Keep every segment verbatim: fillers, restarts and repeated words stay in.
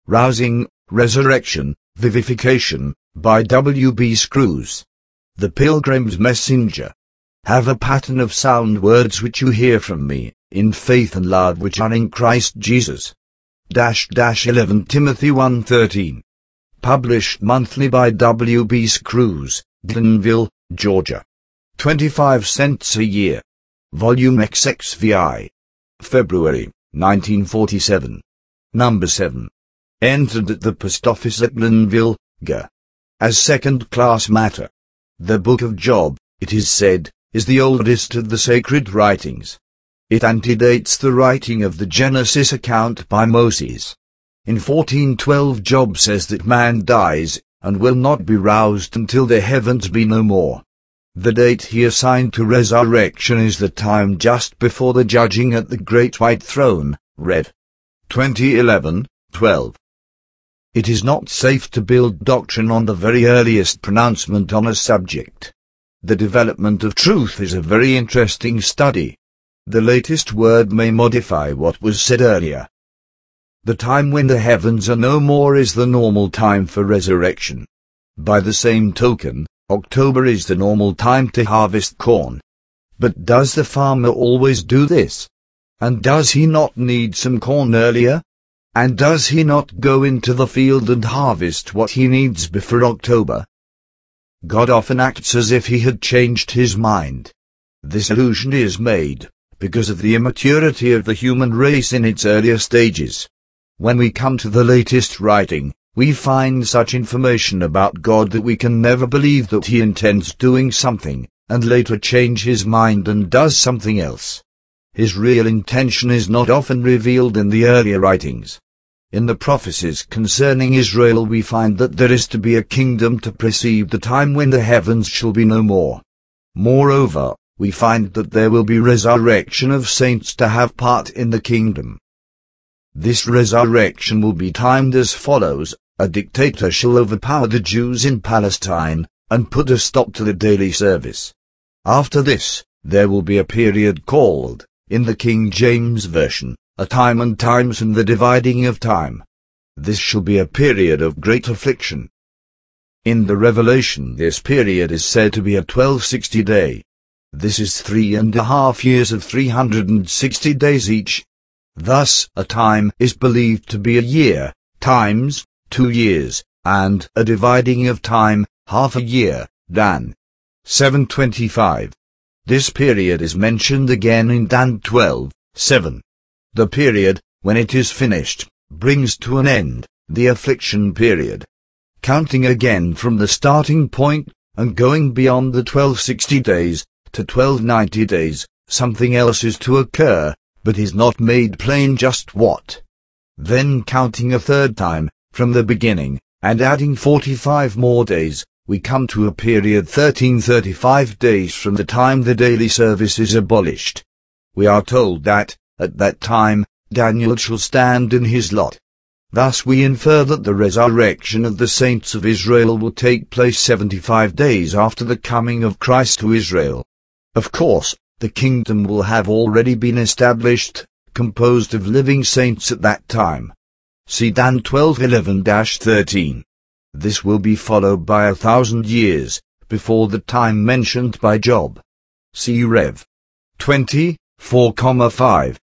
Rousing, Resurrection, Vivification, by W B Screws. The Pilgrim's Messenger. Have a pattern of sound words which you hear from me, in faith and love which are in Christ Jesus. Dash dash eleven Timothy one thirteen. Published monthly by W B Screws, Glenville, Georgia. twenty-five cents a year. Volume X X V I. February, nineteen forty-seven. Number seven. Entered at the post office at Glenville, G. As second-class matter. The Book of Job, it is said, is the oldest of the sacred writings. It antedates the writing of the Genesis account by Moses. In fourteen twelve Job says that man dies, and will not be roused until the heavens be no more. The date he assigned to resurrection is the time just before the judging at the great white throne, Rev. twenty eleven, twelve. It is not safe to build doctrine on the very earliest pronouncement on a subject. The development of truth is a very interesting study. The latest word may modify what was said earlier. The time when the heavens are no more is the normal time for resurrection. By the same token, October is the normal time to harvest corn. But does the farmer always do this? And does he not need some corn earlier? And does he not go into the field and harvest what he needs before October? God often acts as if he had changed his mind. This allusion is made because of the immaturity of the human race in its earlier stages. When we come to the latest writing, we find such information about God that we can never believe that he intends doing something, and later change his mind and does something else. His real intention is not often revealed in the earlier writings. In the prophecies concerning Israel we find that there is to be a kingdom to precede the time when the heavens shall be no more. Moreover, we find that there will be resurrection of saints to have part in the kingdom. This resurrection will be timed as follows: a dictator shall overpower the Jews in Palestine, and put a stop to the daily service. After this, there will be a period called, in the King James Version, a time and times and the dividing of time. This shall be a period of great affliction. In the Revelation this period is said to be a twelve sixty day. This is three and a half years of three hundred and sixty days each. Thus, a time is believed to be a year, times, two years, and a dividing of time, half a year, Dan. seven twenty-five. This period is mentioned again in Dan twelve, seven. The period, when it is finished, brings to an end, the affliction period. Counting again from the starting point, and going beyond the twelve sixty days, to twelve ninety days, something else is to occur, but is not made plain just what. Then counting a third time, from the beginning, and adding forty-five more days, we come to a period thirteen thirty-five days from the time the daily service is abolished. We are told that, at that time, Daniel shall stand in his lot. Thus we infer that the resurrection of the saints of Israel will take place seventy-five days after the coming of Christ to Israel. Of course, the kingdom will have already been established, composed of living saints at that time. See Dan twelve eleven thirteen. This will be followed by a thousand years, before the time mentioned by Job. See Rev. twenty, four, five.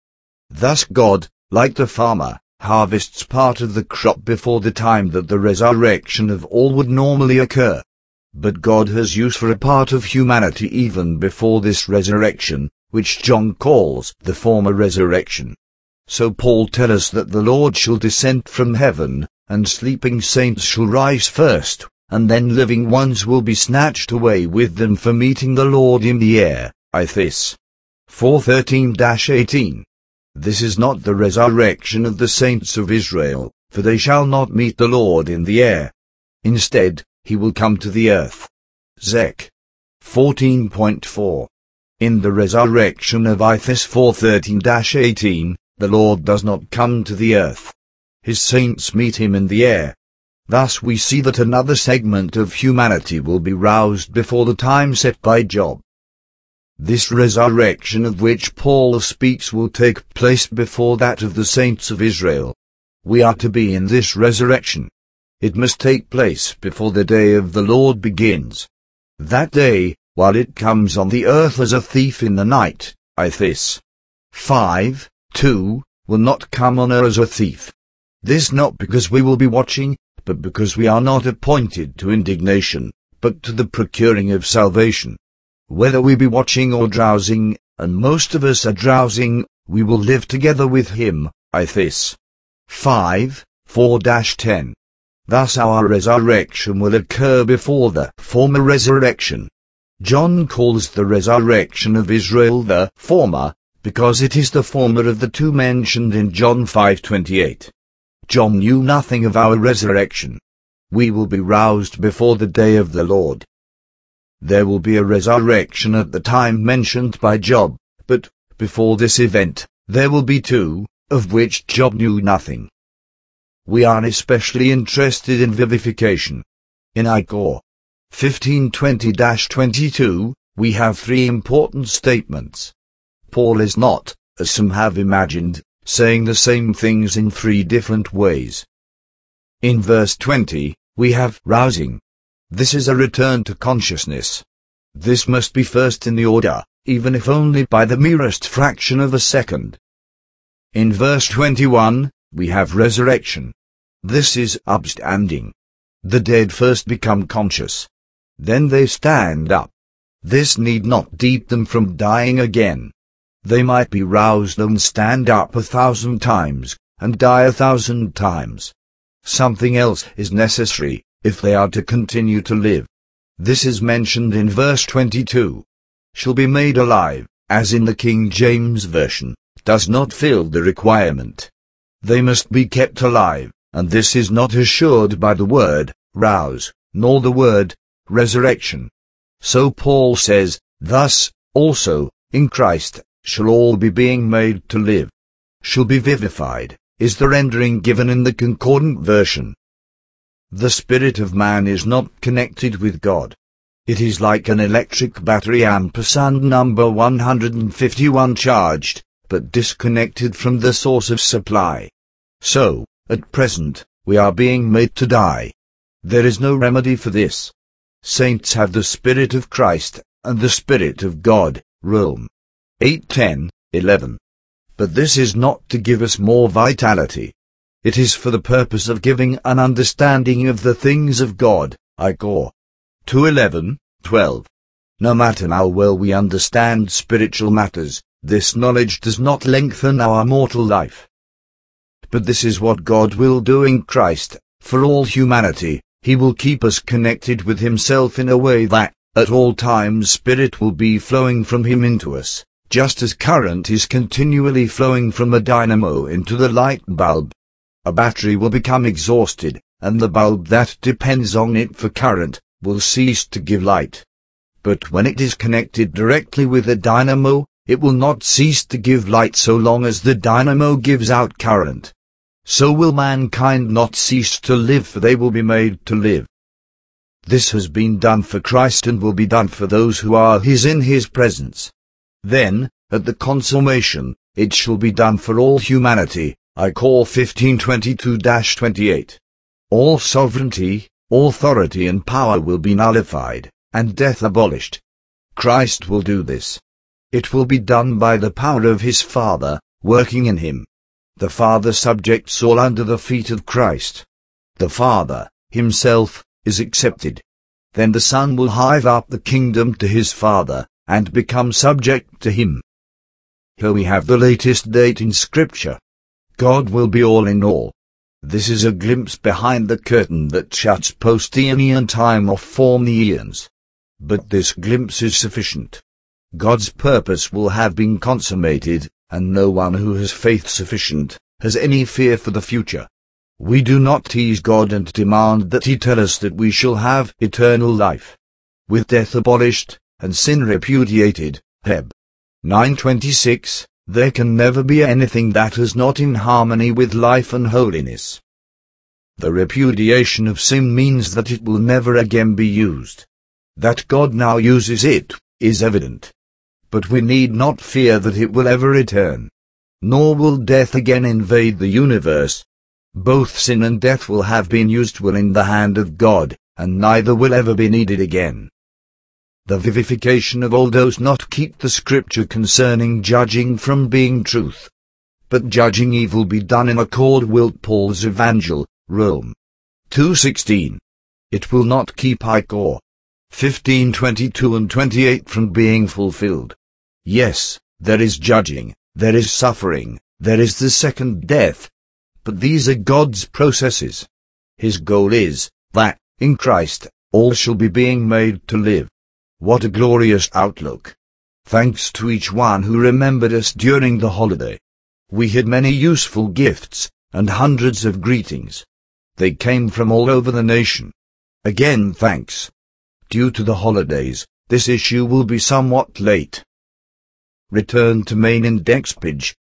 Thus God, like the farmer, harvests part of the crop before the time that the resurrection of all would normally occur. But God has use for a part of humanity even before this resurrection, which John calls the former resurrection. So Paul tells us that the Lord shall descend from heaven, and sleeping saints shall rise first, and then living ones will be snatched away with them for meeting the Lord in the air. Ithis. four thirteen eighteen. This is not the resurrection of the saints of Israel, for they shall not meet the Lord in the air. Instead, he will come to the earth. Zech. fourteen point four. In the resurrection of Ithis four thirteen eighteen, the Lord does not come to the earth. His saints meet him in the air. Thus we see that another segment of humanity will be roused before the time set by Job. This resurrection of which Paul speaks will take place before that of the saints of Israel. we are to be in this resurrection. It must take place before the day of the Lord begins. That day, while it comes on the earth as a thief in the night, Ithis five two, will not come on her as a thief. This not because we will be watching, but because we are not appointed to indignation, but to the procuring of salvation. Whether we be watching or drowsing, and most of us are drowsing, we will live together with him, Ithis five four to ten. Thus our resurrection will occur before the former resurrection. John calls the resurrection of Israel the former, because it is the former of the two mentioned in John five twenty-eight. John knew nothing of our resurrection. We will be roused before the day of the Lord. There will be a resurrection at the time mentioned by Job, but, before this event, there will be two, of which Job knew nothing. We are especially interested in vivification. In Icor fifteen twenty to twenty-two, we have three important statements. Paul is not, as some have imagined, saying the same things in three different ways. In verse twenty, we have rousing. This is a return to consciousness. This must be first in the order, even if only by the merest fraction of a second. In verse twenty-one, we have resurrection. This is upstanding. The dead first become conscious. Then they stand up. This need not keep them from dying again. They might be roused and stand up a thousand times, and die a thousand times. Something else is necessary, if they are to continue to live. This is mentioned in verse twenty-two. Shall be made alive, as in the King James Version, does not fill the requirement. They must be kept alive, and this is not assured by the word, rouse, nor the word, resurrection. So Paul says, thus, also, in Christ, shall all be being made to live. Shall be vivified, is the rendering given in the Concordant Version. The spirit of man is not connected with God. It is like an electric battery ampersand number one hundred fifty-one charged, but disconnected from the source of supply. So, at present, we are being made to die. There is no remedy for this. Saints have the Spirit of Christ, and the Spirit of God, Rome eight ten, eleven. But this is not to give us more vitality. It is for the purpose of giving an understanding of the things of God, Icor two eleven, twelve. No matter how well we understand spiritual matters, this knowledge does not lengthen our mortal life. But this is what God will do in Christ, for all humanity. He will keep us connected with himself in a way that, at all times, spirit will be flowing from him into us, just as current is continually flowing from a dynamo into the light bulb. A battery will become exhausted, and the bulb that depends on it for current will cease to give light. But when it is connected directly with a dynamo, it will not cease to give light so long as the dynamo gives out current. So will mankind not cease to live, for they will be made to live. This has been done for Christ and will be done for those who are his in his presence. Then, at the consummation, it shall be done for all humanity, Icor fifteen twenty-two to twenty-eight. All sovereignty, authority and power will be nullified, and death abolished. Christ will do this. It will be done by the power of his Father, working in him. The Father subjects all under the feet of Christ. The Father, himself, is accepted. Then the Son will hive up the kingdom to his Father, and become subject to him. Here we have the latest date in Scripture. God will be all in all. This is a glimpse behind the curtain that shuts post-Aeonian time off from the eons. But this glimpse is sufficient. God's purpose will have been consummated, and no one who has faith sufficient has any fear for the future. We do not tease God and demand that he tell us that we shall have eternal life. With death abolished, and sin repudiated, Heb nine twenty-six, there can never be anything that is not in harmony with life and holiness. The repudiation of sin means that it will never again be used. That God now uses it, is evident. But we need not fear that it will ever return. Nor will death again invade the universe. both sin and death will have been used well in the hand of God, and neither will ever be needed again. The vivification of all does not keep the scripture concerning judging from being truth. But judging evil be done in accord with Paul's evangel, Rome two sixteen. It will not keep Icor fifteen twenty-two and twenty-eight from being fulfilled. Yes, there is judging, there is suffering, there is the second death. But these are God's processes. His goal is that, in Christ, all shall be being made to live. What a glorious outlook! Thanks to each one who remembered us during the holiday. We had many useful gifts, and hundreds of greetings. They came from all over the nation. Again thanks. Due to the holidays, this issue will be somewhat late. Return to main index page.